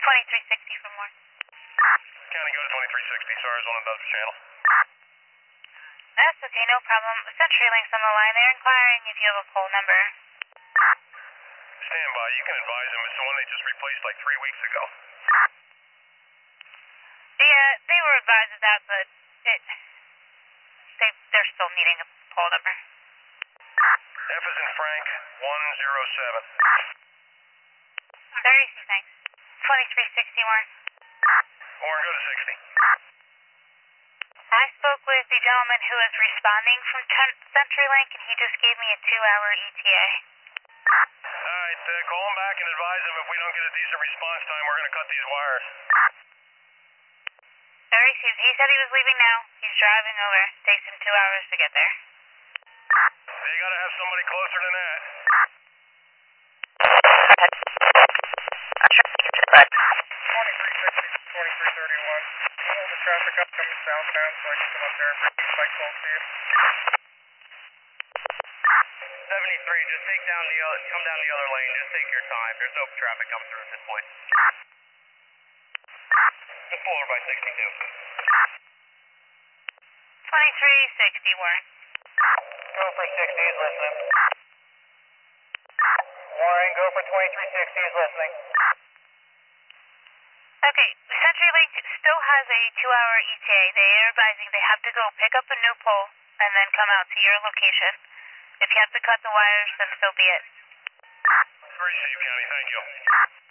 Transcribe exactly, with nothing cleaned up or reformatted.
twenty-three sixty for more. County, go to twenty-three sixty. Sorry, I was on another channel. That's okay, no problem. CenturyLink's on the line. They're inquiring if you have a poll number. Stand by. You can advise them. It's the one they just replaced like three weeks ago. Yeah, they were advised of that, but it, they, they're still needing a poll number. F is in Frank, one zero seven. thirty-six, thanks. twenty-three sixty, Warren. Warren, go to sixty. I spoke with the gentleman who was responding from CenturyLink, and he just gave me a two-hour E T A. Alright, uh, call him back and advise him if we don't get a decent response time, we're going to cut these wires. There he sees. He said he was leaving now. He's driving over. Takes him two hours to get there. They got to have somebody closer than that. twenty-three sixty, twenty-three thirty-one. Hold the traffic up coming southbound so I can come up there and bring the spike pole to you. seventy-three, just take down the other, come down the other lane, just take your time. There's no traffic coming through at this point. Just pull over by sixty-two. twenty-three sixty, Warren. twenty-three sixty is listening. Warren, go for twenty-three sixty is listening. Okay, CenturyLink still has a two-hour E T A. They are advising they have to go pick up a new pole and then come out to your location. If you have to cut the wires, then so be it. Very safe, County. Thank you.